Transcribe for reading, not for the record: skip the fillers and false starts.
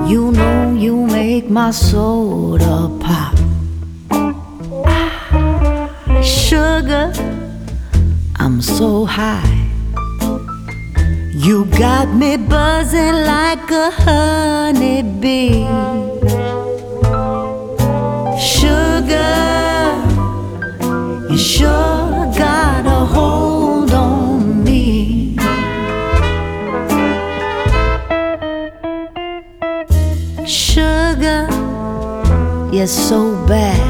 You know you make my soda pop. Sugar, I'm so high. You got me buzzing like a honeybee. Sugar, you sure got a hold on me. Sugar, you're so bad.